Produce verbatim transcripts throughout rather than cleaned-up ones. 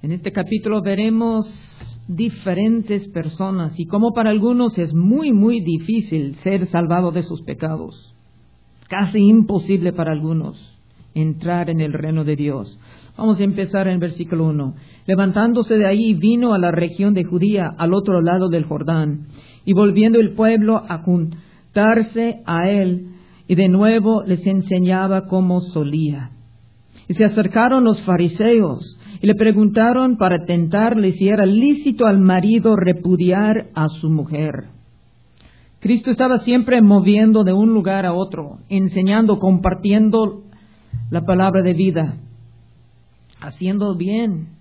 En este capítulo veremos diferentes personas y cómo para algunos es muy, muy difícil ser salvado de sus pecados. Casi imposible para algunos entrar en el reino de Dios. Vamos a empezar en el versículo uno. Levantándose de ahí, vino a la región de Judía, al otro lado del Jordán, y volviendo el pueblo a juntarse a él, y de nuevo les enseñaba como solía. Y se acercaron los fariseos, y le preguntaron para tentarle si era lícito al marido repudiar a su mujer. Cristo estaba siempre moviendo de un lugar a otro, enseñando, compartiendo la palabra de vida, haciendo bien.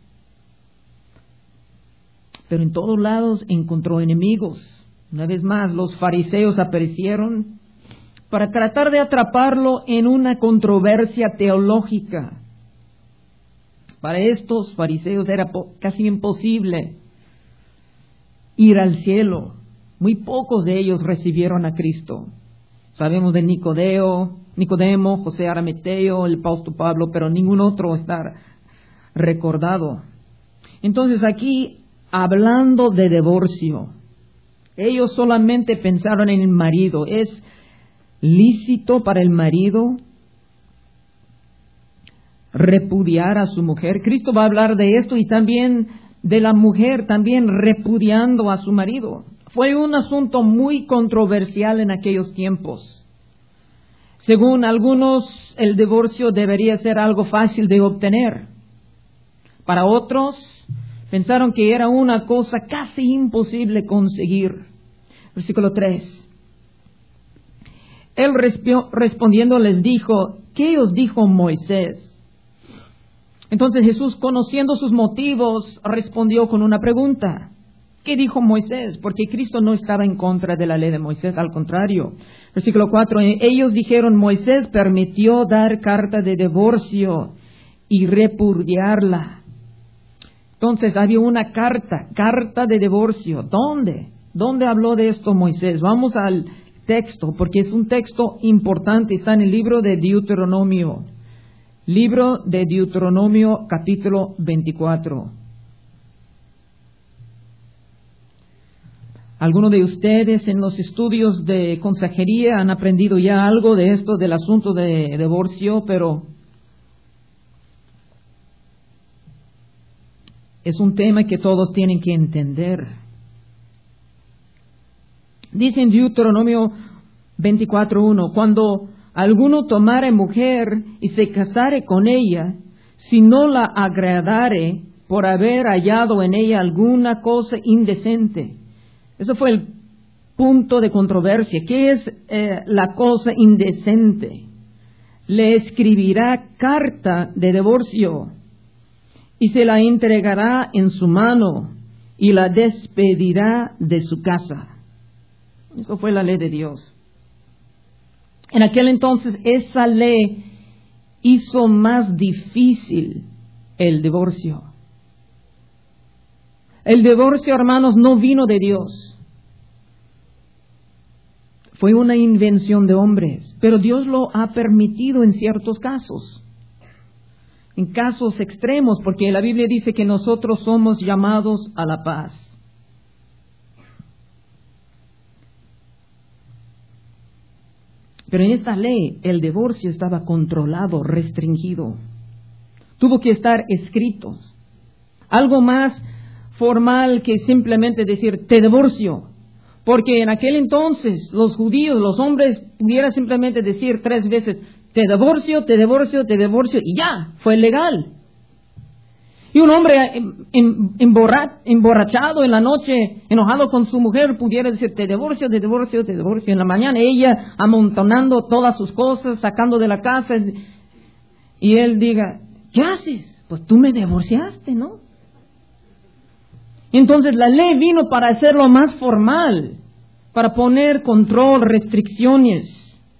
Pero en todos lados encontró enemigos. Una vez más, los fariseos aparecieron para tratar de atraparlo en una controversia teológica. Para estos fariseos era casi imposible ir al cielo. Muy pocos de ellos recibieron a Cristo. Sabemos de Nicodeo, Nicodemo, José Arimateo, el apóstol Pablo, pero ningún otro está recordado. Entonces aquí, hablando de divorcio, ellos solamente pensaron en el marido. ¿Es lícito para el marido repudiar a su mujer? Cristo va a hablar de esto y también de la mujer, también repudiando a su marido. Fue un asunto muy controversial en aquellos tiempos. Según algunos, el divorcio debería ser algo fácil de obtener. Para otros, pensaron que era una cosa casi imposible conseguir. Versículo tres. Él respondiendo les dijo, ¿qué os dijo Moisés? Entonces Jesús, conociendo sus motivos, respondió con una pregunta. ¿Qué dijo Moisés? Porque Cristo no estaba en contra de la ley de Moisés, al contrario. Versículo cuatro, ellos dijeron, Moisés permitió dar carta de divorcio y repudiarla. Entonces había una carta, carta de divorcio. ¿Dónde? ¿Dónde habló de esto Moisés? Vamos al texto, porque es un texto importante, está en el libro de Deuteronomio. Libro de Deuteronomio, capítulo veinticuatro. Algunos de ustedes en los estudios de consejería han aprendido ya algo de esto, del asunto de divorcio, pero es un tema que todos tienen que entender. Dice en Deuteronomio veinticuatro uno, cuando alguno tomare mujer y se casare con ella, si no la agradare por haber hallado en ella alguna cosa indecente. Eso fue el punto de controversia. ¿Qué es eh, la cosa indecente? Le escribirá carta de divorcio y se la entregará en su mano y la despedirá de su casa. Eso fue la ley de Dios. En aquel entonces esa ley hizo más difícil el divorcio. El divorcio, hermanos, no vino de Dios. Fue una invención de hombres, pero Dios lo ha permitido en ciertos casos. En casos extremos, porque la Biblia dice que nosotros somos llamados a la paz. Pero en esta ley el divorcio estaba controlado, restringido. Tuvo que estar escrito. Algo más formal que simplemente decir te divorcio. Porque en aquel entonces los judíos, los hombres, pudieran simplemente decir tres veces te divorcio, te divorcio, te divorcio y ya, fue legal. Y un hombre emborrachado en la noche, enojado con su mujer, pudiera decir, te divorcio, te divorcio, te divorcio. En la mañana ella amontonando todas sus cosas, sacando de la casa, y él diga, ¿qué haces? Pues tú me divorciaste, ¿no? Entonces la ley vino para hacerlo más formal, para poner control, restricciones.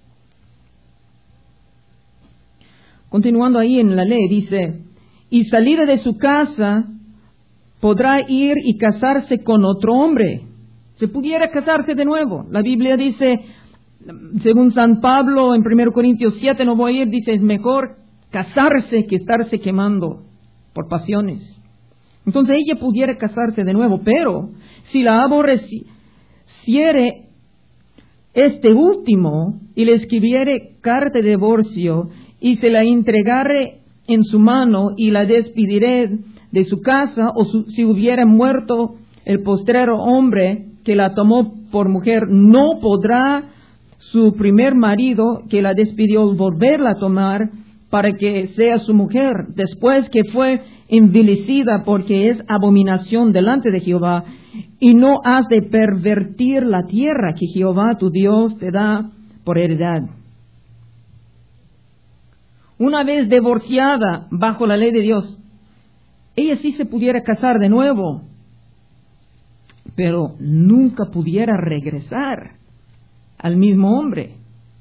Continuando ahí en la ley, dice, y salida de su casa, podrá ir y casarse con otro hombre. Se pudiera casarse de nuevo. La Biblia dice, según San Pablo en primero Corintios siete, no voy a ir, dice, es mejor casarse que estarse quemando por pasiones. Entonces ella pudiera casarse de nuevo, pero si la aborreciere este último y le escribiere carta de divorcio y se la entregare en su mano y la despidiré de su casa, o su, si hubiera muerto el postrero hombre que la tomó por mujer, no podrá su primer marido que la despidió volverla a tomar para que sea su mujer, después que fue envilecida, porque es abominación delante de Jehová, y no has de pervertir la tierra que Jehová tu Dios te da por heredad. Una vez divorciada bajo la ley de Dios, ella sí se pudiera casar de nuevo, pero nunca pudiera regresar al mismo hombre.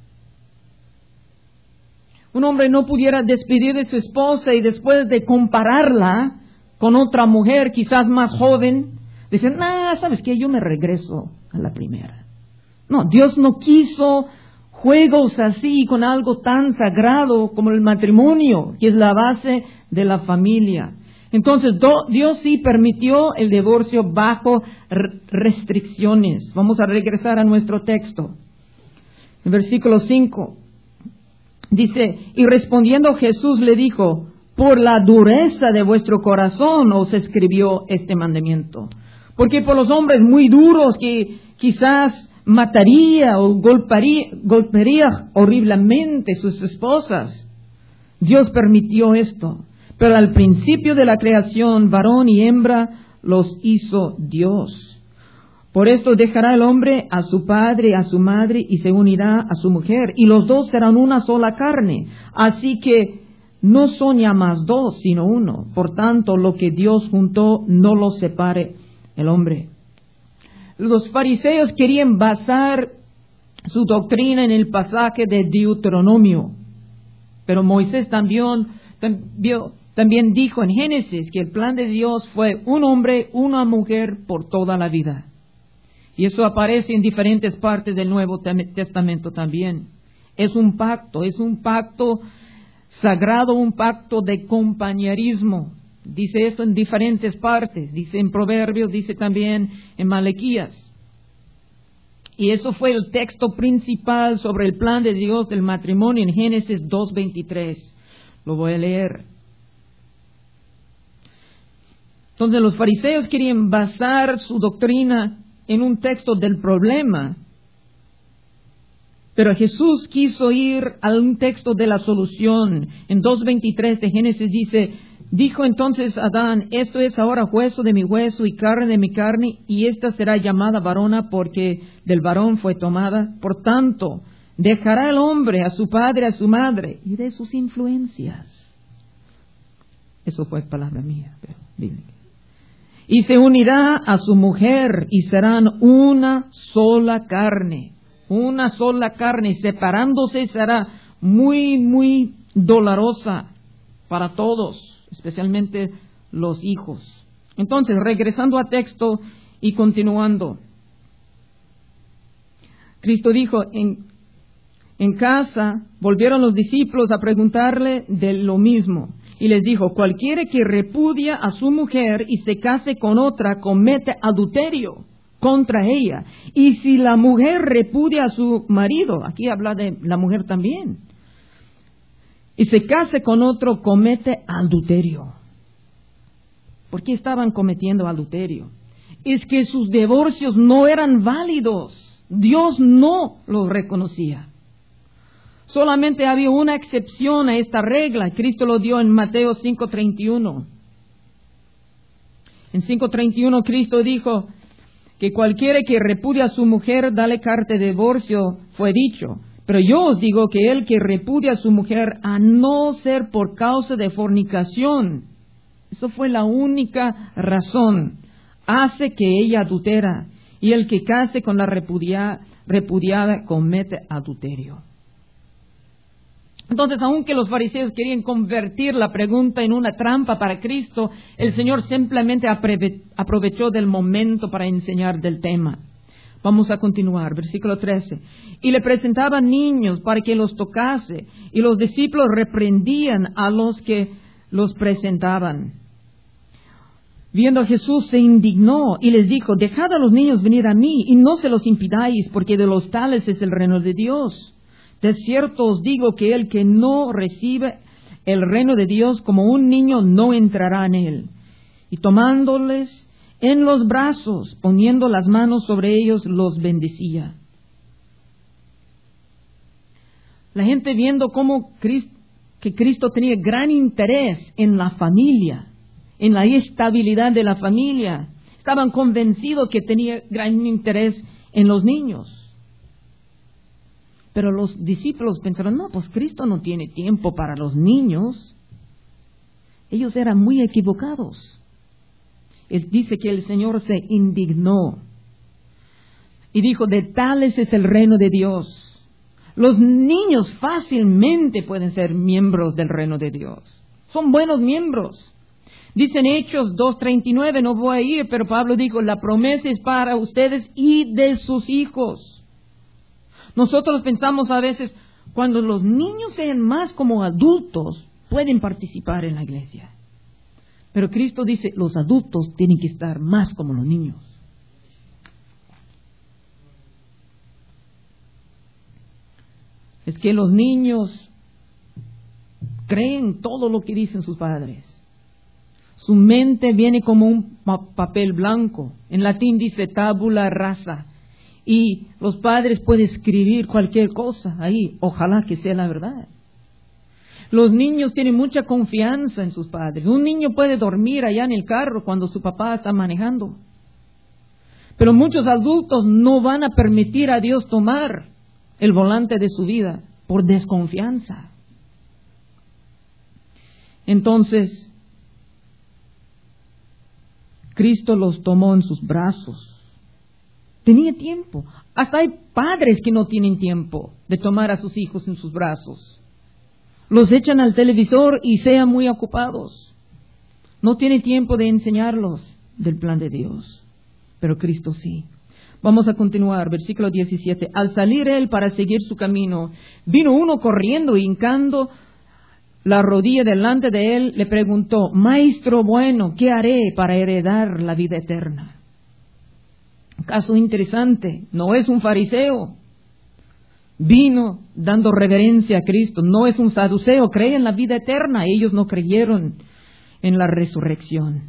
Un hombre no pudiera despedir de su esposa y después de compararla con otra mujer, quizás más joven, decir, nah, ¿sabes qué? Yo me regreso a la primera. No, Dios no quiso juegos así con algo tan sagrado como el matrimonio, que es la base de la familia. Entonces, do, Dios sí permitió el divorcio bajo restricciones. Vamos a regresar a nuestro texto. En versículo cinco, dice, y respondiendo Jesús le dijo, por la dureza de vuestro corazón os escribió este mandamiento. Porque por los hombres muy duros que quizás mataría o golpearía, golpearía horriblemente sus esposas, Dios permitió esto. Pero al principio de la creación, varón y hembra los hizo Dios. Por esto dejará el hombre a su padre y a su madre y se unirá a su mujer, y los dos serán una sola carne. Así que no son ya más dos, sino uno. Por tanto, lo que Dios juntó, no lo separe el hombre. Los fariseos querían basar su doctrina en el pasaje de Deuteronomio, pero Moisés también, también, también dijo en Génesis que el plan de Dios fue un hombre, una mujer por toda la vida. Y eso aparece en diferentes partes del Nuevo Testamento también. Es un pacto, es un pacto sagrado, un pacto de compañerismo. Dice esto en diferentes partes, dice en Proverbios, dice también en Malaquías. Y eso fue el texto principal sobre el plan de Dios del matrimonio en Génesis dos veintitrés. Lo voy a leer. Entonces los fariseos querían basar su doctrina en un texto del problema, pero Jesús quiso ir a un texto de la solución. En dos veintitrés de Génesis dice, dijo entonces Adán, esto es ahora hueso de mi hueso y carne de mi carne, y esta será llamada varona porque del varón fue tomada. Por tanto, dejará el hombre a su padre, a su madre, y de sus influencias. Eso fue palabra mía, pero bíblica. Y se unirá a su mujer y serán una sola carne. Una sola carne. Separándose será muy, muy dolorosa para todos, especialmente los hijos. Entonces, regresando a texto y continuando. Cristo dijo, en, en casa volvieron los discípulos a preguntarle de lo mismo. Y les dijo, cualquiera que repudia a su mujer y se case con otra, comete adulterio contra ella. Y si la mujer repudia a su marido, aquí habla de la mujer también, y se case con otro, comete adulterio. ¿Por qué estaban cometiendo adulterio? Es que sus divorcios no eran válidos. Dios no los reconocía. Solamente había una excepción a esta regla. Cristo lo dio en Mateo cinco treinta y uno. En cinco treinta y uno Cristo dijo que cualquiera que repudia a su mujer, dale carta de divorcio, fue dicho. Pero yo os digo que el que repudia a su mujer, a no ser por causa de fornicación, eso fue la única razón, hace que ella adultera. Y el que case con la repudia, repudiada comete adulterio. Entonces, aunque los fariseos querían convertir la pregunta en una trampa para Cristo, el Señor simplemente aprovechó del momento para enseñar del tema. Vamos a continuar, versículo trece. Y le presentaban niños para que los tocase, y los discípulos reprendían a los que los presentaban. Viendo a Jesús se indignó y les dijo, dejad a los niños venir a mí y no se los impidáis, porque de los tales es el reino de Dios. De cierto os digo que el que no recibe el reino de Dios como un niño no entrará en él. Y tomándoles en los brazos, poniendo las manos sobre ellos, los bendecía. La gente viendo cómo Cristo, que Cristo tenía gran interés en la familia, en la estabilidad de la familia, estaban convencidos que tenía gran interés en los niños. Pero los discípulos pensaron, no, pues Cristo no tiene tiempo para los niños. Ellos eran muy equivocados. Él dice que el Señor se indignó y dijo, de tales es el reino de Dios. Los niños fácilmente pueden ser miembros del reino de Dios. Son buenos miembros. Dicen Hechos dos treinta y nueve, no voy a ir, pero Pablo dijo, la promesa es para ustedes y de sus hijos. Nosotros pensamos a veces, cuando los niños sean más como adultos, pueden participar en la iglesia. Pero Cristo dice, los adultos tienen que estar más como los niños. Es que los niños creen todo lo que dicen sus padres. Su mente viene como un papel blanco. En latín dice tabula rasa. Y los padres pueden escribir cualquier cosa ahí. Ojalá que sea la verdad. Los niños tienen mucha confianza en sus padres. Un niño puede dormir allá en el carro cuando su papá está manejando. Pero muchos adultos no van a permitir a Dios tomar el volante de su vida por desconfianza. Entonces, Cristo los tomó en sus brazos. Tenía tiempo. Hasta hay padres que no tienen tiempo de tomar a sus hijos en sus brazos. Los echan al televisor y sean muy ocupados. No tiene tiempo de enseñarlos del plan de Dios. Pero Cristo sí. Vamos a continuar, versículo diecisiete. Al salir él para seguir su camino, vino uno corriendo y hincando la rodilla delante de él, le preguntó, Maestro bueno, ¿qué haré para heredar la vida eterna? Caso interesante, no es un fariseo. Vino dando reverencia a Cristo, no es un saduceo, cree en la vida eterna. Ellos no creyeron en la resurrección.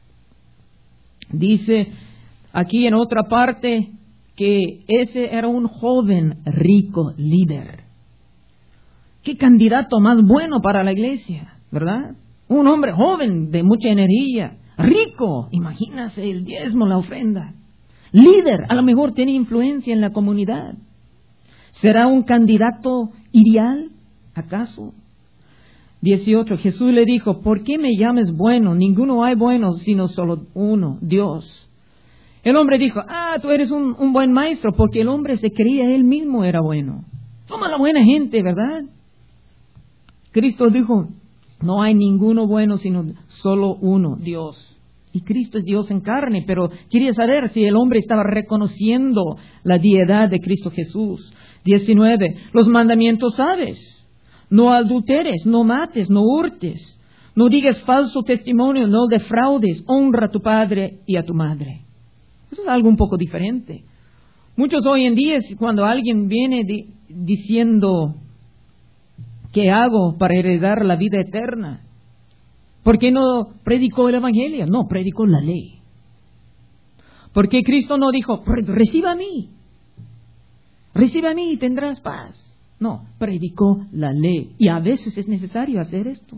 Dice aquí en otra parte que ese era un joven rico líder. Qué candidato más bueno para la iglesia, ¿verdad? Un hombre joven de mucha energía, rico, imagínase el diezmo, la ofrenda. Líder, a lo mejor tiene influencia en la comunidad. ¿Será un candidato ideal, acaso? dieciocho. Jesús le dijo, ¿por qué me llames bueno? Ninguno hay bueno, sino solo uno, Dios. El hombre dijo, ah, tú eres un, un buen maestro, porque el hombre se creía él mismo era bueno. Somos la buena gente, ¿verdad? Cristo dijo, no hay ninguno bueno, sino solo uno, Dios. Y Cristo es Dios en carne, pero quería saber si el hombre estaba reconociendo la deidad de Cristo Jesús. diecinueve. Los mandamientos sabes. No adulteres, no mates, no hurtes, no digas falso testimonio, no defraudes, honra a tu padre y a tu madre. Eso es algo un poco diferente. Muchos hoy en día, cuando alguien viene di- diciendo, ¿qué hago para heredar la vida eterna? ¿Por qué no predicó el evangelio? No, predicó la ley. ¿Por qué Cristo no dijo, reciba a mí? Reciba a mí y tendrás paz. No, predicó la ley. Y a veces es necesario hacer esto.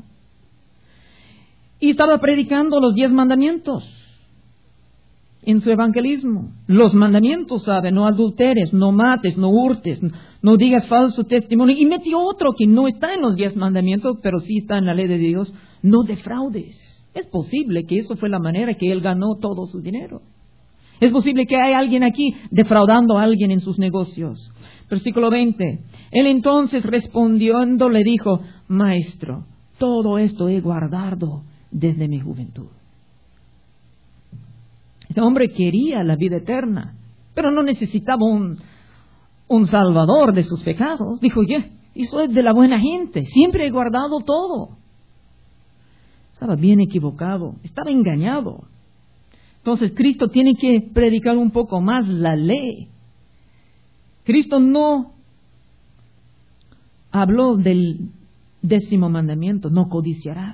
Y estaba predicando los diez mandamientos en su evangelismo. Los mandamientos, ¿sabe? No adulteres, no mates, no hurtes, no digas falso testimonio. Y metió otro que no está en los diez mandamientos, pero sí está en la ley de Dios. No defraudes. Es posible que eso fue la manera que él ganó todo su dinero. Es posible que haya alguien aquí defraudando a alguien en sus negocios. Versículo veinte. Él entonces respondiendo le dijo, Maestro, todo esto he guardado desde mi juventud. Ese hombre quería la vida eterna, pero no necesitaba un, un salvador de sus pecados. Dijo, ya, eso es de la buena gente, siempre he guardado todo. Estaba bien equivocado, estaba engañado. Entonces Cristo tiene que predicar un poco más la ley. Cristo no habló del décimo mandamiento, no codiciarás.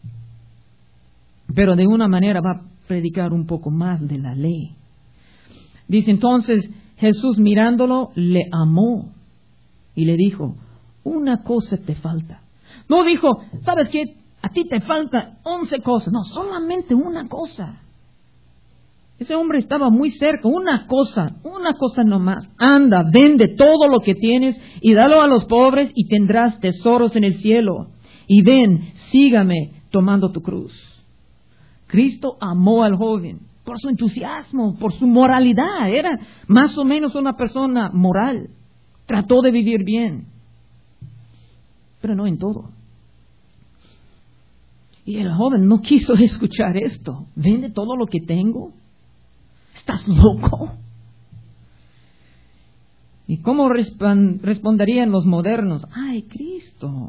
Pero de una manera va a predicar un poco más de la ley. Dice entonces, Jesús mirándolo, le amó y le dijo, una cosa te falta. No dijo, ¿sabes qué? A ti te falta once cosas. No, solamente una cosa. Ese hombre estaba muy cerca. Una cosa, una cosa nomás. Anda, vende todo lo que tienes y dalo a los pobres y tendrás tesoros en el cielo. Y ven, sígame tomando tu cruz. Cristo amó al joven por su entusiasmo, por su moralidad. Era más o menos una persona moral. Trató de vivir bien. Pero no en todo. Y el joven no quiso escuchar esto. ¿Vende todo lo que tengo? ¿Estás loco? ¿Y cómo respon- responderían los modernos? ¡Ay, Cristo!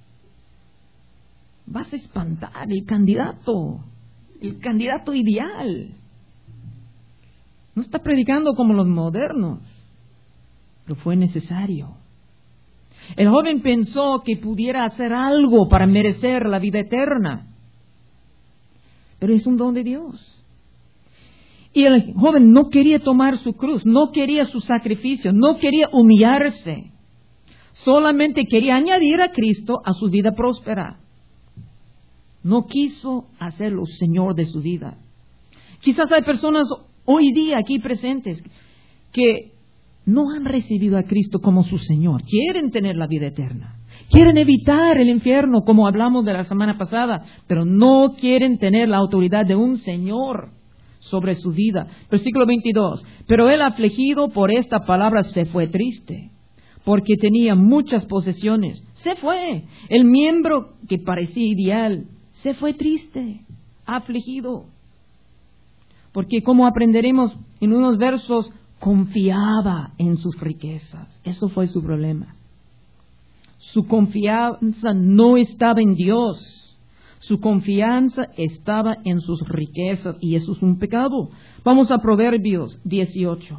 Vas a espantar el candidato, el candidato ideal. No está predicando como los modernos, pero fue necesario. El joven pensó que pudiera hacer algo para merecer la vida eterna, pero es un don de Dios. Y el joven no quería tomar su cruz, no quería su sacrificio, no quería humillarse. Solamente quería añadir a Cristo a su vida próspera. No quiso hacerlo Señor de su vida. Quizás hay personas hoy día aquí presentes que no han recibido a Cristo como su Señor. Quieren tener la vida eterna. Quieren evitar el infierno, como hablamos de la semana pasada, pero no quieren tener la autoridad de un Señor sobre su vida. Versículo veintidós. Pero él, afligido por esta palabra, se fue triste, porque tenía muchas posesiones. Se fue. El miembro que parecía ideal se fue triste, afligido. Porque como aprenderemos en unos versos, confiaba en sus riquezas. Eso fue su problema. Su confianza no estaba en Dios. Su confianza estaba en sus riquezas y eso es un pecado. Vamos a Proverbios dieciocho.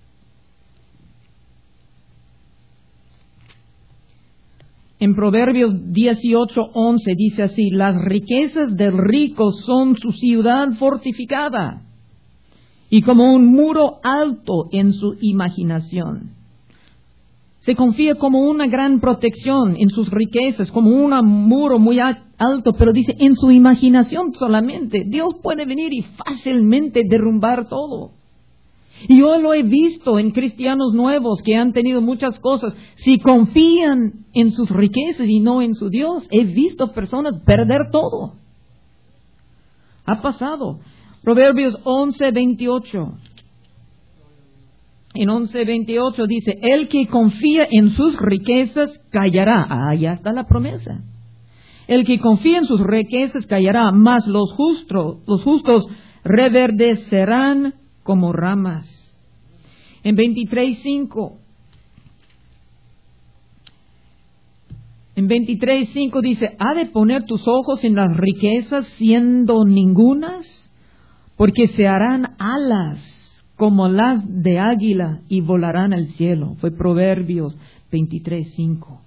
En Proverbios dieciocho, once dice así, las riquezas del rico son su ciudad fortificada y como un muro alto en su imaginación. Se confía como una gran protección en sus riquezas, como un muro muy alto, pero dice en su imaginación solamente. Dios puede venir y fácilmente derrumbar todo. Y yo lo he visto en cristianos nuevos que han tenido muchas cosas. Si confían en sus riquezas y no en su Dios, he visto personas perder todo. Ha pasado. Proverbios once, veintiocho. En once veintiocho dice, el que confía en sus riquezas callará. Ah, ya está la promesa. El que confía en sus riquezas callará, mas los justos, los justos reverdecerán como ramas. En veintitrés cinco. En veintitrés cinco dice, ¿ha de poner tus ojos en las riquezas siendo ningunas? Porque se harán alas como las de águila y volarán al cielo. Fue Proverbios veintitrés cinco.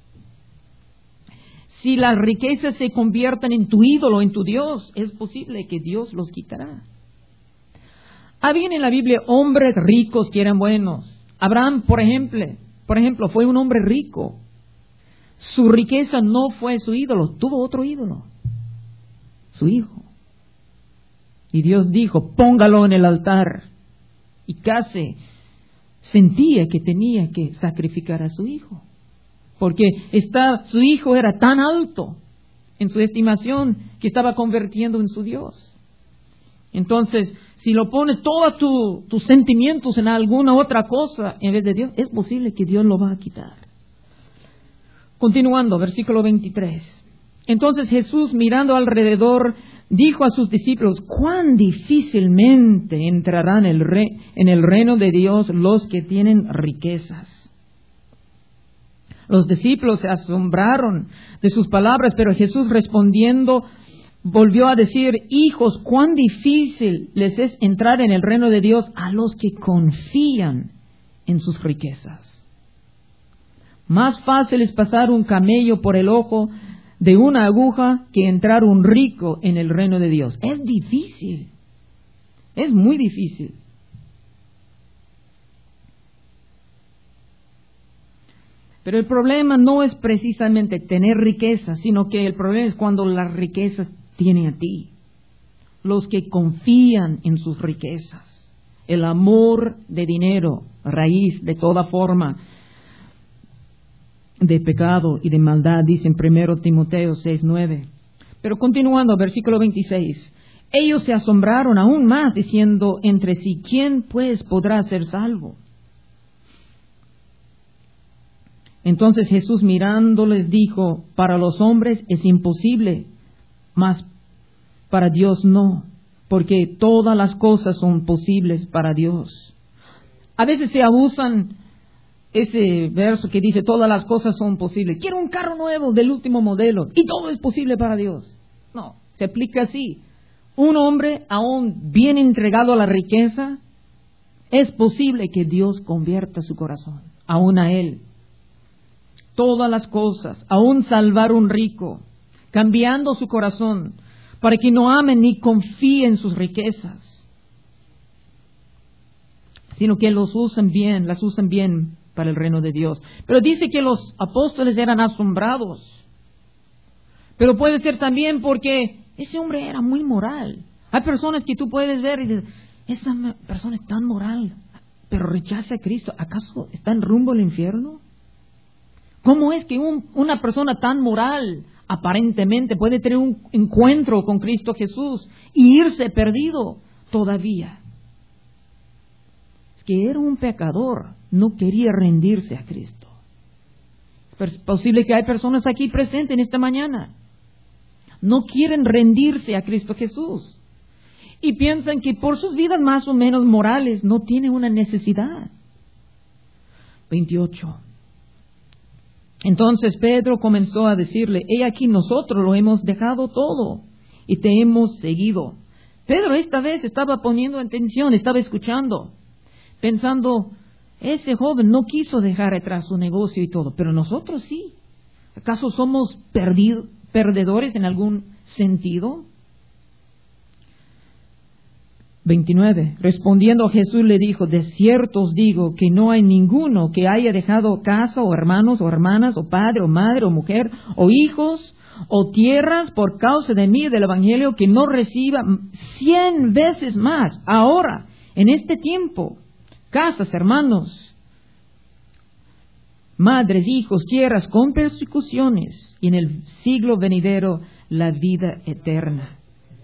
Si las riquezas se convierten en tu ídolo, en tu Dios, es posible que Dios los quitará. Habían en la Biblia hombres ricos que eran buenos. Abraham, por ejemplo, por ejemplo, fue un hombre rico. Su riqueza no fue su ídolo, tuvo otro ídolo, su hijo. Y Dios dijo, póngalo en el altar. Y casi sentía que tenía que sacrificar a su hijo. Porque está, su hijo era tan alto en su estimación que estaba convirtiendo en su Dios. Entonces, si lo pones todos tu, tus sentimientos en alguna otra cosa en vez de Dios, es posible que Dios lo va a quitar. Continuando, versículo veintitrés. Entonces Jesús, mirando alrededor, dijo a sus discípulos, cuán difícilmente entrarán el re, en el reino de Dios los que tienen riquezas. Los discípulos se asombraron de sus palabras, pero Jesús respondiendo volvió a decir, hijos, cuán difícil les es entrar en el reino de Dios a los que confían en sus riquezas. Más fácil es pasar un camello por el ojo de una aguja que entrar un rico en el reino de Dios. Es difícil, es muy difícil. Pero el problema no es precisamente tener riqueza, sino que el problema es cuando las riquezas tienen a ti. Los que confían en sus riquezas. El amor de dinero, raíz de toda forma de pecado y de maldad, dice en primero Timoteo seis nueve. Pero continuando, versículo veintiséis. Ellos se asombraron aún más, diciendo entre sí, ¿quién pues podrá ser salvo? Entonces Jesús mirándoles dijo, para los hombres es imposible, mas para Dios no, porque todas las cosas son posibles para Dios. A veces se abusan ese verso que dice, todas las cosas son posibles. Quiero un carro nuevo del último modelo y todo es posible para Dios. No, se aplica así. Un hombre aún bien entregado a la riqueza, es posible que Dios convierta su corazón, aún a él. Todas las cosas, aún salvar un rico, cambiando su corazón, para que no amen ni confíen en sus riquezas, sino que los usen bien, las usen bien para el reino de Dios. Pero dice que los apóstoles eran asombrados, pero puede ser también porque ese hombre era muy moral. Hay personas que tú puedes ver y dices, esa persona es tan moral, pero rechaza a Cristo, ¿acaso está en rumbo al infierno? ¿Cómo es que un, una persona tan moral, aparentemente, puede tener un encuentro con Cristo Jesús y irse perdido todavía? Es que era un pecador, no quería rendirse a Cristo. Es posible que hay personas aquí presentes en esta mañana, no quieren rendirse a Cristo Jesús y piensan que por sus vidas más o menos morales no tienen una necesidad. veintiocho. Entonces Pedro comenzó a decirle, he aquí nosotros lo hemos dejado todo y te hemos seguido. Pedro esta vez estaba poniendo atención, estaba escuchando, pensando, ese joven no quiso dejar atrás su negocio y todo, pero nosotros sí. ¿Acaso somos perdido, perdedores en algún sentido? veintinueve. Respondiendo Jesús le dijo, de cierto os digo que no hay ninguno que haya dejado casa o hermanos o hermanas o padre o madre o mujer o hijos o tierras por causa de mí del evangelio que no reciba cien veces más ahora en este tiempo casas, hermanos, madres, hijos, tierras con persecuciones y en el siglo venidero la vida eterna.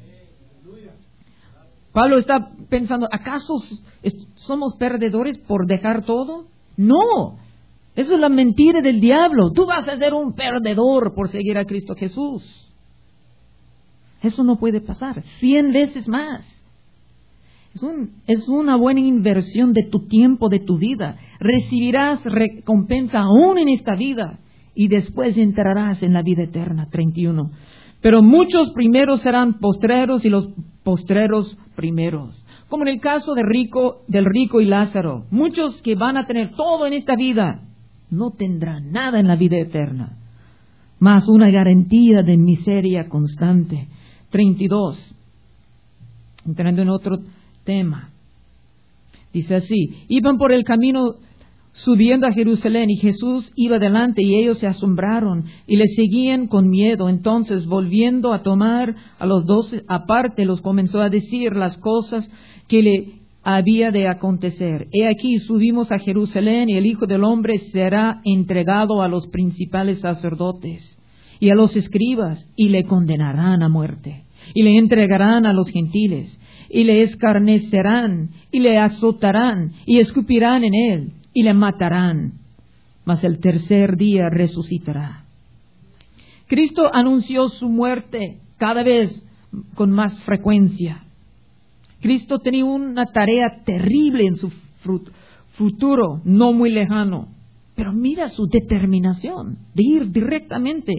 Pablo está pensando, ¿acaso somos perdedores por dejar todo? No, eso es la mentira del diablo. Tú vas a ser un perdedor por seguir a Cristo Jesús. Eso no puede pasar, cien veces más. Es, un, es una buena inversión de tu tiempo, de tu vida. Recibirás recompensa aún en esta vida y después entrarás en la vida eterna. treinta y uno. Pero muchos primeros serán postreros y los postreros primeros. Como en el caso de rico, del rico y Lázaro. Muchos que van a tener todo en esta vida no tendrán nada en la vida eterna. Más una garantía de miseria constante. treinta y dos. Entrando en otro tema. Dice así, iban por el camino subiendo a Jerusalén y Jesús iba delante y ellos se asombraron y le seguían con miedo. Entonces, volviendo a tomar a los doce aparte, los comenzó a decir las cosas que le había de acontecer. He aquí, subimos a Jerusalén y el Hijo del Hombre será entregado a los principales sacerdotes y a los escribas y le condenarán a muerte y le entregarán a los gentiles y le escarnecerán y le azotarán y escupirán en él y le matarán, mas el tercer día resucitará. Cristo anunció su muerte cada vez con más frecuencia. Cristo tenía una tarea terrible en su futuro, no muy lejano. Pero mira su determinación de ir directamente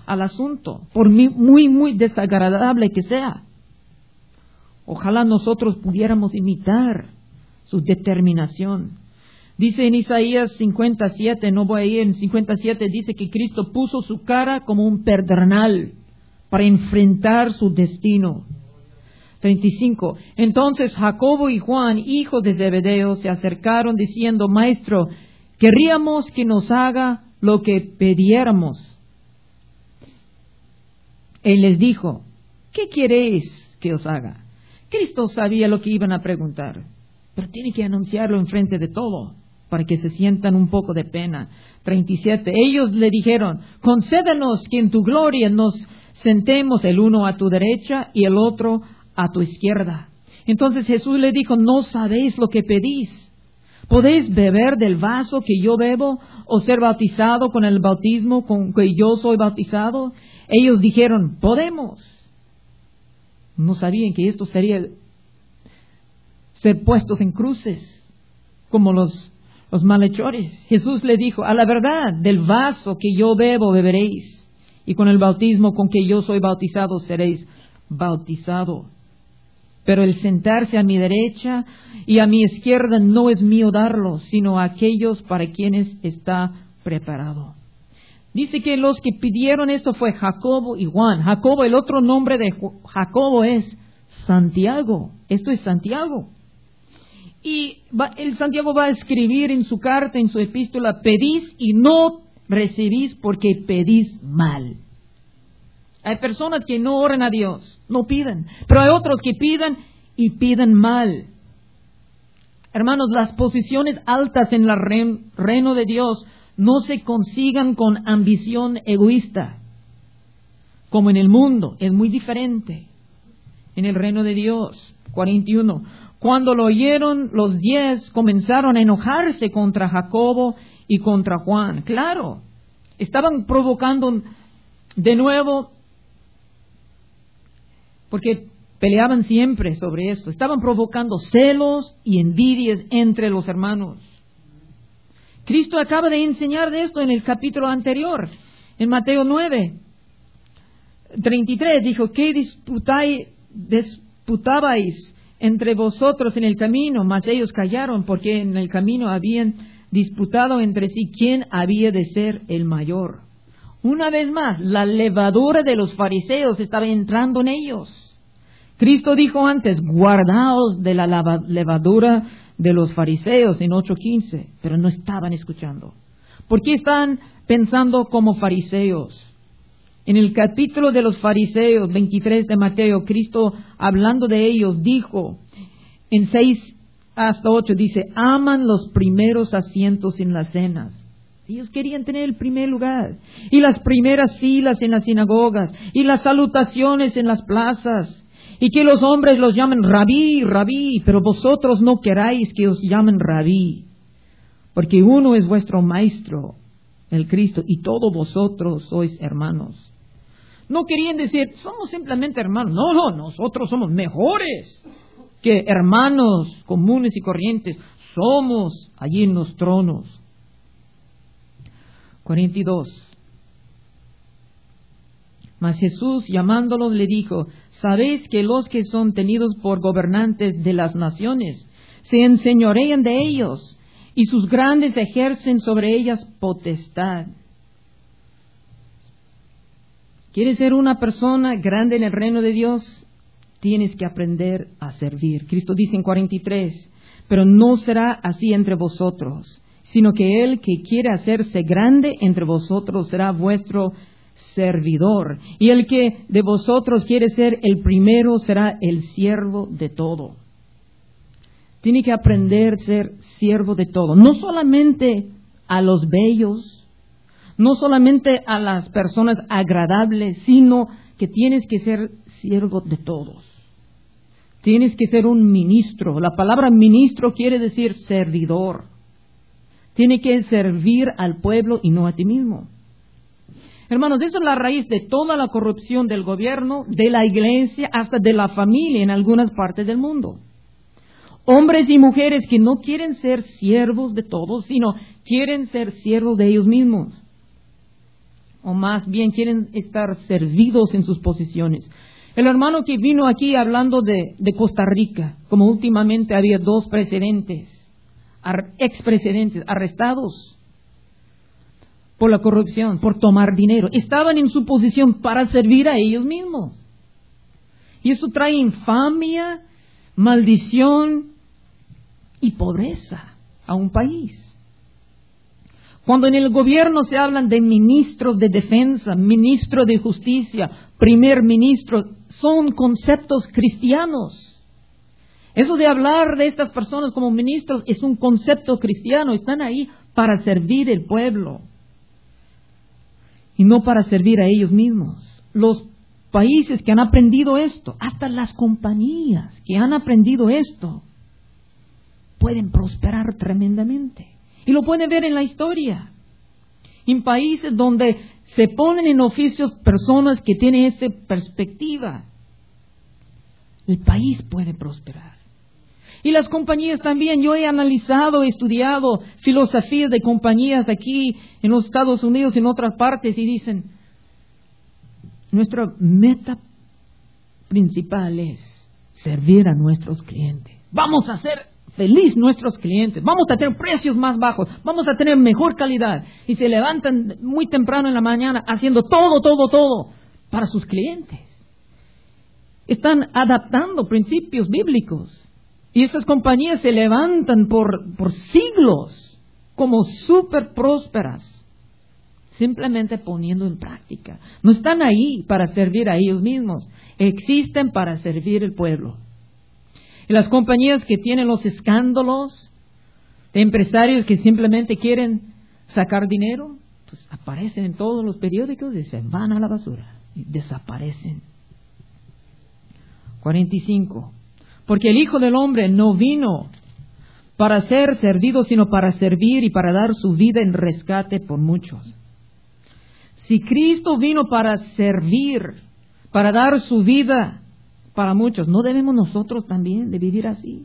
al asunto, por muy, muy desagradable que sea. Ojalá nosotros pudiéramos imitar su determinación. Dice en Isaías cincuenta y siete, no voy a ir, en cincuenta y siete dice que Cristo puso su cara como un pedernal para enfrentar su destino. treinta y cinco. Entonces Jacobo y Juan, hijos de Zebedeo, se acercaron diciendo: Maestro, querríamos que nos haga lo que pidiéramos. Él les dijo: ¿qué queréis que os haga? Cristo sabía lo que iban a preguntar, pero tiene que anunciarlo enfrente de todo, para que se sientan un poco de pena. treinta y siete. Ellos le dijeron: concédenos que en tu gloria nos sentemos el uno a tu derecha y el otro a tu izquierda. Entonces Jesús le dijo: no sabéis lo que pedís. ¿Podéis beber del vaso que yo bebo o ser bautizado con el bautismo con que yo soy bautizado? Ellos dijeron: podemos. No sabían que esto sería ser puestos en cruces como los, los malhechores. Jesús le dijo: a la verdad, del vaso que yo bebo beberéis, y con el bautismo con que yo soy bautizado seréis bautizados. Pero el sentarse a mi derecha y a mi izquierda no es mío darlo, sino a aquellos para quienes está preparado. Dice que los que pidieron esto fue Jacobo y Juan. Jacobo, el otro nombre de Jacobo es Santiago. Esto es Santiago. Y va, el Santiago va a escribir en su carta, en su epístola: pedís y no recibís porque pedís mal. Hay personas que no oran a Dios, no piden, pero hay otros que piden y piden mal. Hermanos, las posiciones altas en el reino de Dios no se consigan con ambición egoísta, como en el mundo. Es muy diferente en el reino de Dios. cuarenta y uno. Cuando lo oyeron, los diez comenzaron a enojarse contra Jacobo y contra Juan. Claro, estaban provocando de nuevo, porque peleaban siempre sobre esto. Estaban provocando celos y envidias entre los hermanos. Cristo acaba de enseñar de esto en el capítulo anterior, en Mateo nueve, treinta y tres. Dijo: ¿qué disputáis, disputabais entre vosotros en el camino? Mas ellos callaron, porque en el camino habían disputado entre sí quién había de ser el mayor. Una vez más, la levadura de los fariseos estaba entrando en ellos. Cristo dijo antes: guardaos de la levadura de los fariseos, en ocho quince, pero no estaban escuchando. ¿Por qué están pensando como fariseos? En el capítulo de los fariseos, veintitrés de Mateo, Cristo, hablando de ellos, dijo, en seis hasta ocho, dice: aman los primeros asientos en las cenas. Ellos querían tener el primer lugar, y las primeras filas en las sinagogas, y las salutaciones en las plazas, y que los hombres los llamen rabí, rabí, pero vosotros no queráis que os llamen rabí, porque uno es vuestro maestro, el Cristo, y todos vosotros sois hermanos. No querían decir: somos simplemente hermanos. No, no, nosotros somos mejores que hermanos comunes y corrientes. Somos allí en los tronos. cuarenta y dos. Mas Jesús, llamándolos, le dijo: ¿sabéis que los que son tenidos por gobernantes de las naciones se enseñorean de ellos, y sus grandes ejercen sobre ellas potestad? ¿Quieres ser una persona grande en el reino de Dios? Tienes que aprender a servir. Cristo dice en cuarenta y tres: pero no será así entre vosotros, sino que el que quiere hacerse grande entre vosotros será vuestro servidor, y el que de vosotros quiere ser el primero será el siervo de todo. Tiene que aprender a ser siervo de todo, no solamente a los bellos, no solamente a las personas agradables, sino que tienes que ser siervo de todos. Tienes que ser un ministro. La palabra ministro quiere decir servidor. Tiene que servir al pueblo y no a ti mismo. Hermanos, esa es la raíz de toda la corrupción del gobierno, de la iglesia, hasta de la familia en algunas partes del mundo. Hombres y mujeres que no quieren ser siervos de todos, sino quieren ser siervos de ellos mismos. o más bien quieren estar servidos en sus posiciones. El hermano que vino aquí hablando de, de Costa Rica, como últimamente había dos presidentes, ar, expresidentes arrestados por la corrupción, por tomar dinero. Estaban en su posición para servir a ellos mismos. Y eso trae infamia, maldición y pobreza a un país. Cuando en el gobierno se hablan de ministros de defensa, ministro de justicia, primer ministro, son conceptos cristianos. Eso de hablar de estas personas como ministros es un concepto cristiano. Están ahí para servir al pueblo y no para servir a ellos mismos. Los países que han aprendido esto, hasta las compañías que han aprendido esto, pueden prosperar tremendamente. Y lo pueden ver en la historia. En países donde se ponen en oficios personas que tienen esa perspectiva, el país puede prosperar. Y las compañías también. Yo he analizado, he estudiado filosofías de compañías aquí en los Estados Unidos y en otras partes y dicen, nuestra meta principal es servir a nuestros clientes. Vamos a hacer feliz nuestros clientes, vamos a tener precios más bajos, vamos a tener mejor calidad. Y se levantan muy temprano en la mañana haciendo todo, todo, todo para sus clientes. Están adaptando principios bíblicos. Y esas compañías se levantan por, por siglos como súper prósperas, simplemente poniendo en práctica. No están ahí para servir a ellos mismos, existen para servir al pueblo. Y las compañías que tienen los escándalos de empresarios que simplemente quieren sacar dinero, pues aparecen en todos los periódicos y se van a la basura y desaparecen. cuarenta y cinco. Porque el Hijo del Hombre no vino para ser servido, sino para servir y para dar su vida en rescate por muchos. Si Cristo vino para servir, para dar su vida para muchos, ¿no debemos nosotros también de vivir así?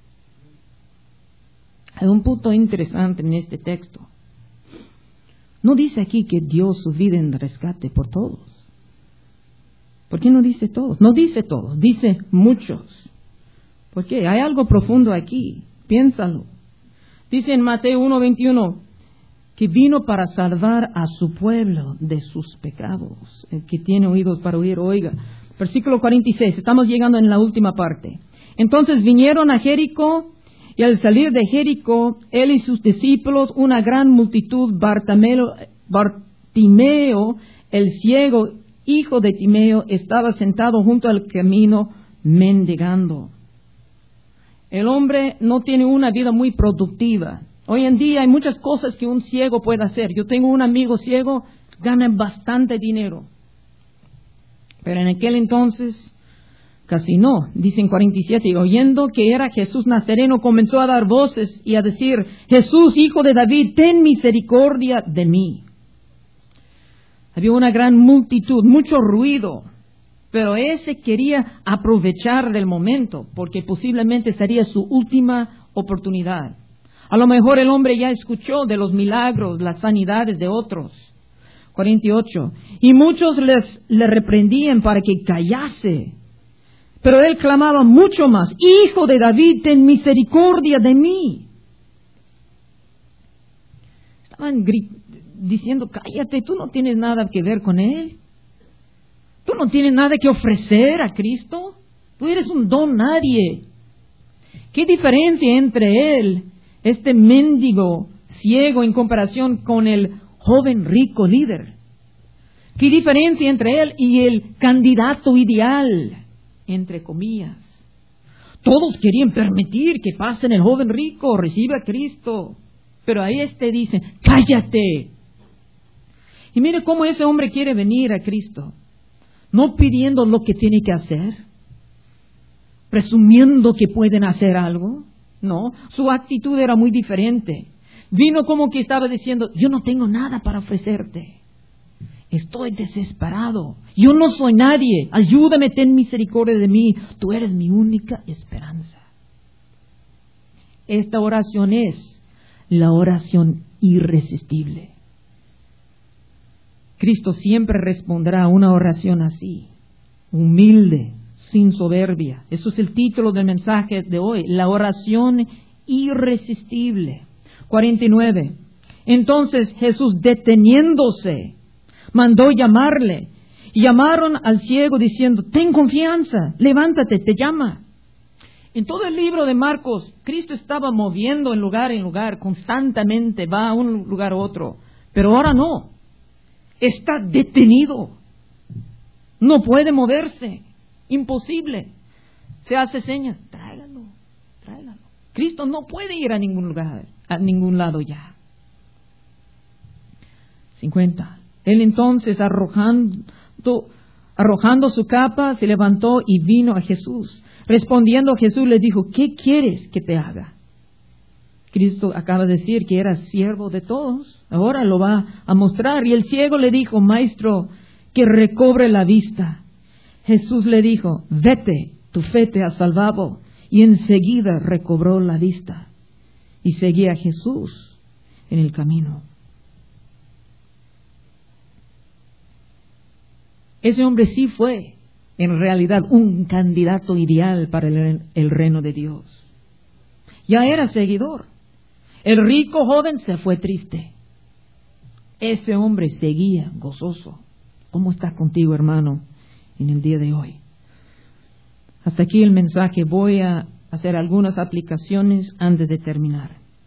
Hay un punto interesante en este texto. No dice aquí que dio su vida en rescate por todos. ¿Por qué no dice todos? No dice todos, dice muchos. ¿Por qué? Hay algo profundo aquí, piénsalo. Dice en Mateo uno veintiuno que vino para salvar a su pueblo de sus pecados. El que tiene oídos para oír, oiga. Versículo cuarenta y seis, estamos llegando en la última parte. Entonces vinieron a Jericó, y al salir de Jericó, él y sus discípulos, una gran multitud, Bartimeo, Bartimeo, el ciego, hijo de Timeo, estaba sentado junto al camino mendigando. El hombre no tiene una vida muy productiva. Hoy en día hay muchas cosas que un ciego puede hacer. Yo tengo un amigo ciego, gana bastante dinero. Pero en aquel entonces, casi no. Dicen cuarenta y siete, y oyendo que era Jesús Nazareno, comenzó a dar voces y a decir, Jesús, hijo de David, ten misericordia de mí. Había una gran multitud, mucho ruido, pero ese quería aprovechar del momento, porque posiblemente sería su última oportunidad. A lo mejor el hombre ya escuchó de los milagros, las sanidades de otros. cuarenta y ocho. Y muchos les, le reprendían para que callase. Pero él clamaba mucho más, Hijo de David, ten misericordia de mí. Estaban grit- diciendo, cállate, tú no tienes nada que ver con él. Tú no tienes nada que ofrecer a Cristo. Tú eres un don nadie. ¿Qué diferencia entre él, este mendigo ciego, en comparación con el joven rico líder? ¿Qué diferencia entre él y el candidato ideal, entre comillas? Todos querían permitir que pasen el joven rico, reciba a Cristo. Pero a este dice, cállate. Y mire cómo ese hombre quiere venir a Cristo. No pidiendo lo que tiene que hacer, presumiendo que pueden hacer algo. No, su actitud era muy diferente. Vino como que estaba diciendo, yo no tengo nada para ofrecerte. Estoy desesperado. Yo no soy nadie. Ayúdame, ten misericordia de mí. Tú eres mi única esperanza. Esta oración es la oración irresistible. Cristo siempre responderá a una oración así, humilde, sin soberbia. Eso es el título del mensaje de hoy, la oración irresistible. cuarenta y nueve. Entonces Jesús, deteniéndose, mandó llamarle. Y llamaron al ciego diciendo, ten confianza, levántate, te llama. En todo el libro de Marcos, Cristo estaba moviendo en lugar en lugar, constantemente va a un lugar a otro. Pero ahora no, está detenido, no puede moverse, imposible. Se hace señas, tráigalo, tráigalo. Cristo no puede ir a ningún lugar, a ningún lado ya. cincuenta. Él entonces arrojando, arrojando su capa, se levantó y vino a Jesús. Respondiendo Jesús le dijo, ¿qué quieres que te haga? Cristo acaba de decir que era siervo de todos, ahora lo va a mostrar. Y el ciego le dijo, Maestro, que recobre la vista. Jesús le dijo, vete, tu fe te ha salvado. Y enseguida recobró la vista y seguía a Jesús en el camino. Ese hombre sí fue, en realidad, un candidato ideal para el, el reino de Dios. Ya era seguidor. El rico joven se fue triste. Ese hombre seguía gozoso. ¿Cómo está contigo, hermano, en el día de hoy? Hasta aquí el mensaje. Voy a hacer algunas aplicaciones antes de terminar.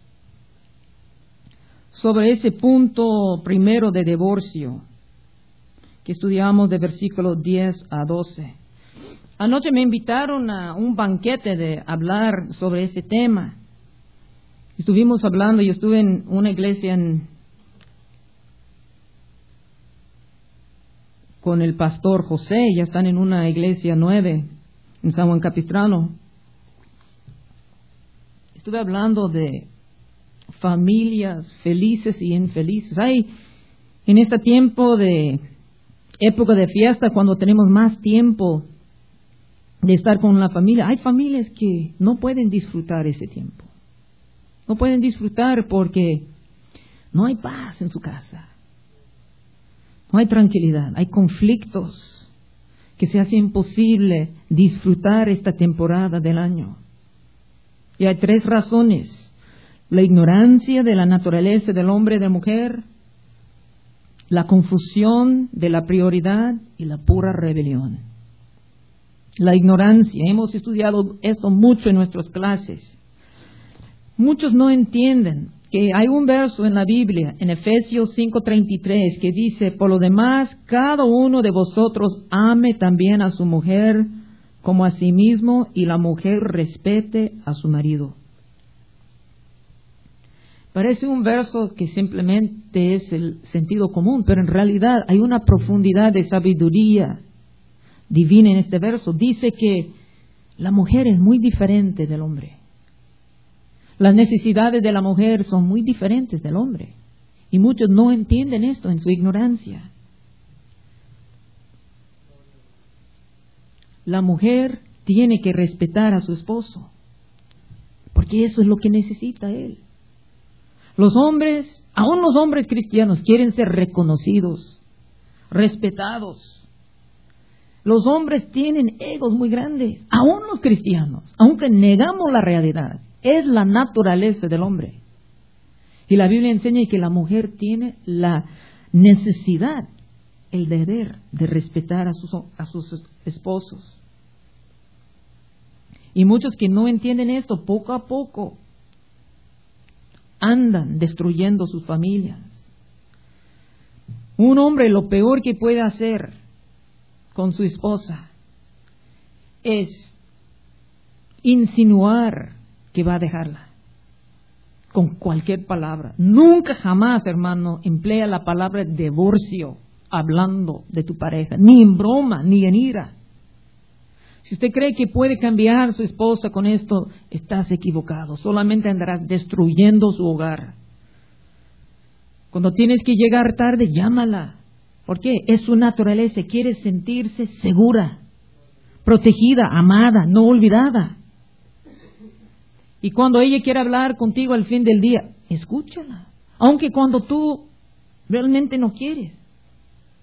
Sobre ese punto primero de divorcio, que estudiamos de versículos diez a doce. Anoche me invitaron a un banquete de hablar sobre ese tema. Estuvimos hablando, yo estuve en una iglesia en, con el pastor José, ya están en una iglesia nueve en San Juan Capistrano. Estuve hablando de familias felices y infelices. Hay en este tiempo de época de fiesta, cuando tenemos más tiempo de estar con la familia, hay familias que no pueden disfrutar ese tiempo. No pueden disfrutar porque no hay paz en su casa. No hay tranquilidad, hay conflictos que se hace imposible disfrutar esta temporada del año. Y hay tres razones: la ignorancia de la naturaleza del hombre y de la mujer, la confusión de la prioridad y la pura rebelión. La ignorancia, hemos estudiado esto mucho en nuestras clases. Muchos no entienden que hay un verso en la Biblia, en Efesios cinco treinta y tres, que dice, por lo demás, cada uno de vosotros ame también a su mujer como a sí mismo, y la mujer respete a su marido. Parece un verso que simplemente es el sentido común, pero en realidad hay una profundidad de sabiduría divina en este verso. Dice que la mujer es muy diferente del hombre. Las necesidades de la mujer son muy diferentes del hombre. Y muchos no entienden esto en su ignorancia. La mujer tiene que respetar a su esposo, porque eso es lo que necesita él. Los hombres, aún los hombres cristianos, quieren ser reconocidos, respetados. Los hombres tienen egos muy grandes, aún los cristianos, aunque negamos la realidad. Es la naturaleza del hombre. Y la Biblia enseña que la mujer tiene la necesidad, el deber de respetar a sus, a sus esposos. Y muchos que no entienden esto, poco a poco andan destruyendo sus familias. Un hombre lo peor que puede hacer con su esposa es insinuar que va a dejarla con cualquier palabra. Nunca jamás, hermano, emplea la palabra divorcio hablando de tu pareja, ni en broma, ni en ira. Si usted cree que puede cambiar a su esposa con esto, estás equivocado. Solamente andarás destruyendo su hogar. Cuando tienes que llegar tarde, llámala. ¿Por qué? Es su naturaleza. Quiere sentirse segura, protegida, amada, no olvidada. Y cuando ella quiere hablar contigo al fin del día, escúchala. Aunque cuando tú realmente no quieres.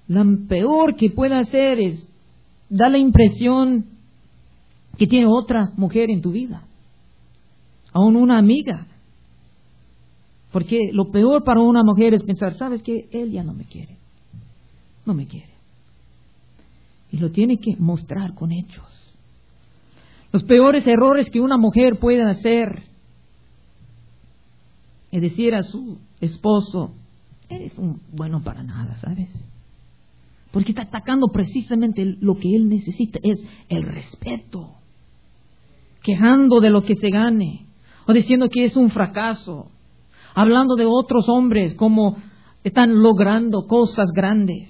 lo peor que puede hacer es dar la impresión que tiene otra mujer en tu vida, aún una amiga. Porque lo peor para una mujer es pensar, ¿sabes qué? Él ya no me quiere, no me quiere. Y lo tiene que mostrar con hechos. Los peores errores que una mujer puede hacer es decir a su esposo, eres un bueno para nada, ¿sabes? Porque está atacando precisamente lo que él necesita, es el respeto. Quejando de lo que se gane, o diciendo que es un fracaso, hablando de otros hombres como están logrando cosas grandes.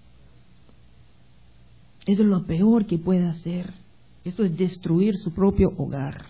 Eso es lo peor que puede hacer. Esto es destruir su propio hogar.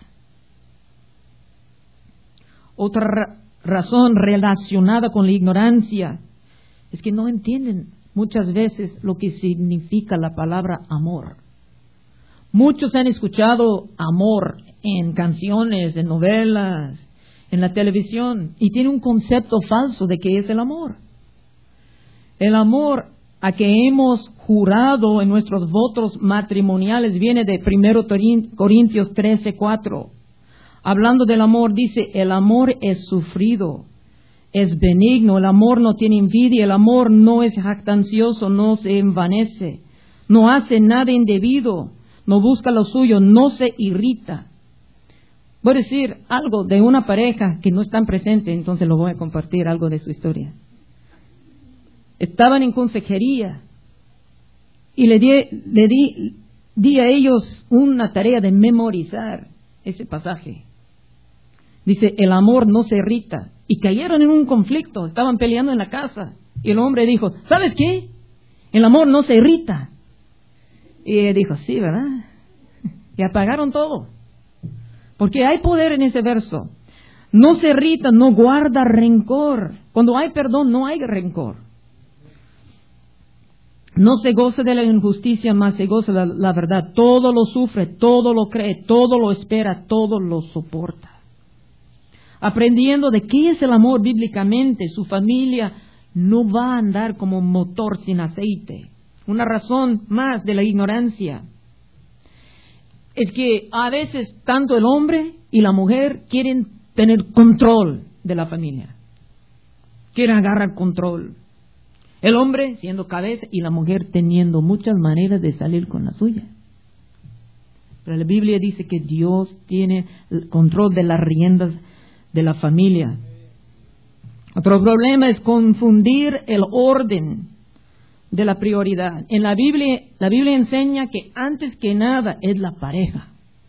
Otra ra- razón relacionada con la ignorancia es que no entienden muchas veces lo que significa la palabra amor. Muchos han escuchado amor en canciones, en novelas, en la televisión, y tienen un concepto falso de qué es el amor. El amor a que hemos jurado en nuestros votos matrimoniales viene de primero Corintios trece, cuatro. Hablando del amor, dice, el amor es sufrido, es benigno, el amor no tiene envidia, el amor no es jactancioso, no se envanece, no hace nada indebido, no busca lo suyo, no se irrita. Voy a decir algo de una pareja que no están presentes, entonces lo voy a compartir algo de su historia. Estaban en consejería y le di, le di, di a ellos una tarea de memorizar ese pasaje. Dice, el amor no se irrita. Y cayeron en un conflicto, estaban peleando en la casa. Y el hombre dijo, ¿sabes qué? El amor no se irrita. Y él dijo, sí, ¿verdad? Y apagaron todo. Porque hay poder en ese verso. No se irrita, no guarda rencor. Cuando hay perdón, no hay rencor. No se goza de la injusticia, más se goza de la, la verdad. Todo lo sufre, todo lo cree, todo lo espera, todo lo soporta. Aprendiendo de qué es el amor bíblicamente, su familia no va a andar como un motor sin aceite. Una razón más de la ignorancia es que a veces tanto el hombre y la mujer quieren tener control de la familia. Quieren agarrar control. El hombre siendo cabeza y la mujer teniendo muchas maneras de salir con la suya. Pero la Biblia dice que Dios tiene el control de las riendas de la familia. Otro problema es confundir el orden de la prioridad. En la Biblia, la Biblia enseña que antes que nada es la pareja.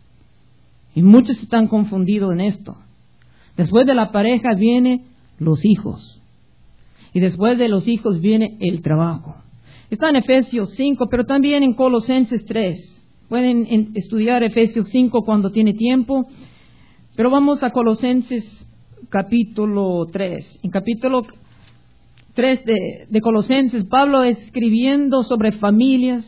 Y muchos están confundidos en esto. Después de la pareja vienen los hijos. Y después de los hijos viene el trabajo. Está en Efesios cinco, pero también en Colosenses tres. Pueden en, estudiar Efesios cinco cuando tiene tiempo. Pero vamos a Colosenses capítulo tres. En capítulo tres de, de Colosenses, Pablo escribiendo sobre familias,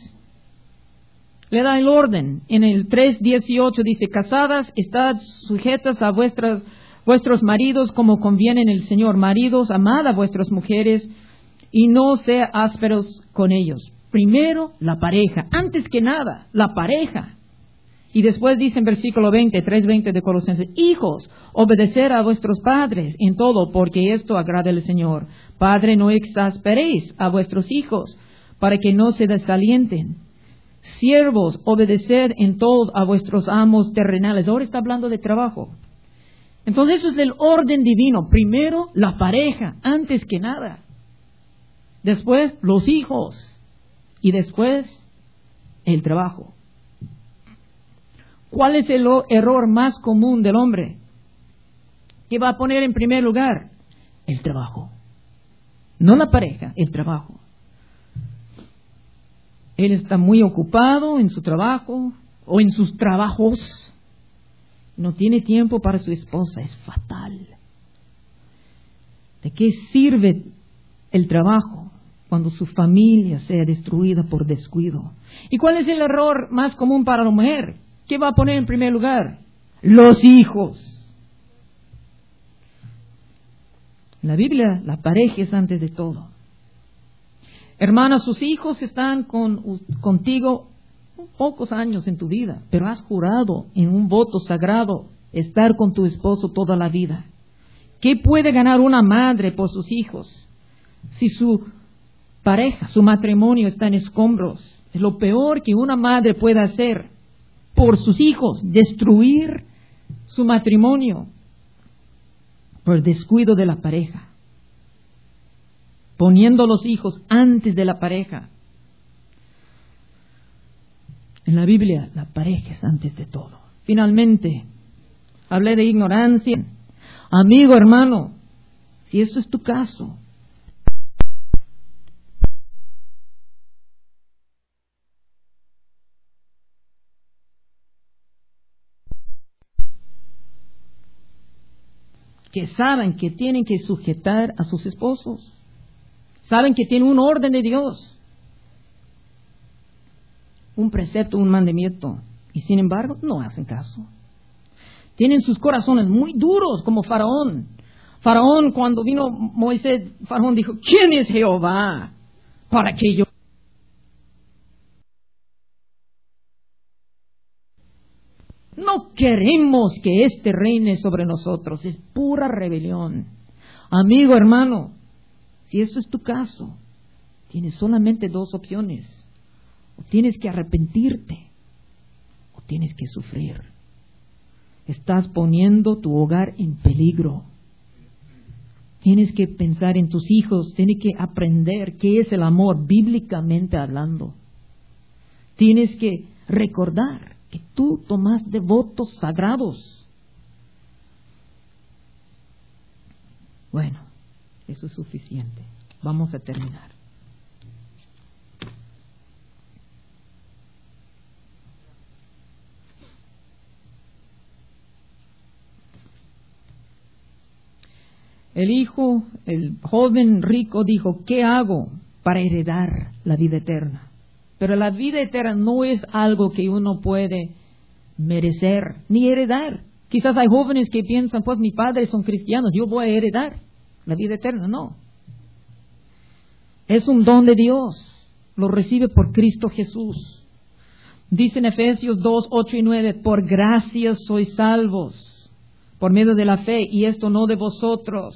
le da el orden. En el tres dieciocho dice, casadas, estad sujetas a vuestras, vuestros maridos como conviene en el Señor. Maridos, amad a vuestras mujeres y no sea ásperos con ellos. Primero, la pareja. Antes que nada, la pareja. Y después dice en versículo veinte, tres veinte de Colosenses, hijos, obedecer a vuestros padres en todo, porque esto agrada al Señor. Padre, no exasperéis a vuestros hijos, para que no se desalienten. Siervos, obedeced en todo a vuestros amos terrenales. Ahora está hablando de trabajo. Entonces eso es el orden divino. Primero, la pareja, antes que nada. Después, los hijos. Y después, el trabajo. ¿Cuál es el error más común del hombre? ¿Qué va a poner en primer lugar? El trabajo. No la pareja, el trabajo. Él está muy ocupado en su trabajo o en sus trabajos. No tiene tiempo para su esposa. Es fatal. ¿De qué sirve el trabajo cuando su familia sea destruida por descuido? ¿Y cuál es el error más común para la mujer? ¿Qué va a poner en primer lugar? Los hijos. En la Biblia, la pareja es antes de todo. Hermana, sus hijos están con, contigo pocos años en tu vida, pero has jurado en un voto sagrado estar con tu esposo toda la vida. ¿Qué puede ganar una madre por sus hijos si su pareja, su matrimonio está en escombros? Es lo peor que una madre puede hacer por sus hijos, destruir su matrimonio por el descuido de la pareja, poniendo los hijos antes de la pareja. En la Biblia, la pareja es antes de todo. Finalmente, hablé de ignorancia. Amigo, hermano, si esto es tu caso, que saben que tienen que sujetar a sus esposos, saben que tienen un orden de Dios, un precepto, un mandamiento, y sin embargo no hacen caso. Tienen sus corazones muy duros como Faraón. Faraón, cuando vino Moisés, Faraón dijo, ¿quién es Jehová para que yo? No queremos que este reine sobre nosotros. Es pura rebelión. Amigo, hermano, si esto es tu caso, tienes solamente dos opciones. O tienes que arrepentirte, o tienes que sufrir. Estás poniendo tu hogar en peligro. Tienes que pensar en tus hijos, tienes que aprender qué es el amor bíblicamente hablando. Tienes que recordar que tú tomaste votos sagrados. Bueno, eso es suficiente. Vamos a terminar. El hijo, el joven rico dijo, ¿qué hago para heredar la vida eterna? Pero la vida eterna no es algo que uno puede merecer ni heredar. Quizás hay jóvenes que piensan, pues mis padres son cristianos, yo voy a heredar la vida eterna. No. Es un don de Dios. Lo recibe por Cristo Jesús. Dice en Efesios dos, ocho y nueve, por gracia sois salvos por medio de la fe, y esto no de vosotros,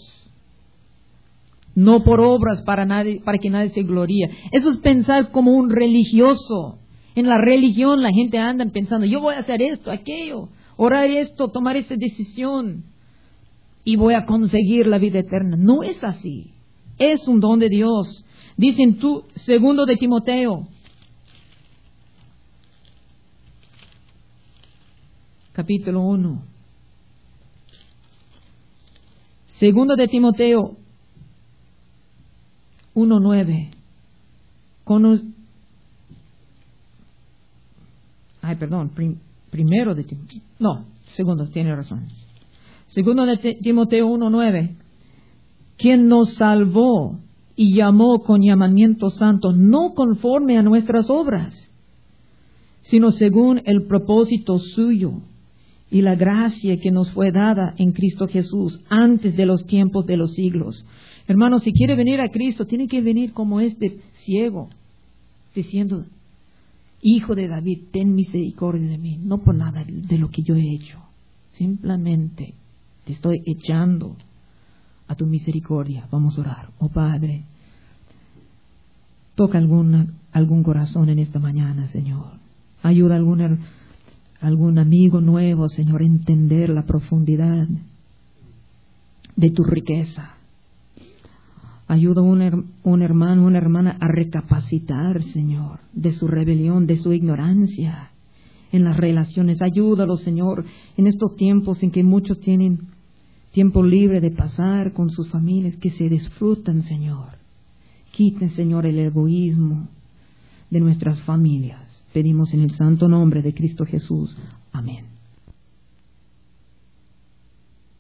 no por obras para nadie, para que nadie se gloríe. Eso es pensar como un religioso. En la religión la gente anda pensando, yo voy a hacer esto, aquello, orar esto, tomar esta decisión y voy a conseguir la vida eterna. No es así. Es un don de Dios. Dicen tú, segundo de Timoteo, capítulo uno. Segundo de Timoteo uno nueve. Con, ay, perdón, prim, primero de Timoteo. No, segundo, tiene razón. Segundo de Timoteo uno nueve. Quien nos salvó y llamó con llamamiento santo, no conforme a nuestras obras, sino según el propósito suyo y la gracia que nos fue dada en Cristo Jesús antes de los tiempos de los siglos. Hermanos, si quiere venir a Cristo, tiene que venir como este ciego, diciendo, Hijo de David, ten misericordia de mí, no por nada de lo que yo he hecho, simplemente te estoy echando a tu misericordia. Vamos a orar. Oh Padre, toca alguna, algún corazón en esta mañana, Señor. Ayuda a alguna algún amigo nuevo, Señor, a entender la profundidad de tu riqueza. Ayuda a un, un hermano, una hermana a recapacitar, Señor, de su rebelión, de su ignorancia en las relaciones. Ayúdalo, Señor, en estos tiempos en que muchos tienen tiempo libre de pasar con sus familias, que se disfrutan, Señor. Quiten, Señor, el egoísmo de nuestras familias. Pedimos en el santo nombre de Cristo Jesús. Amén.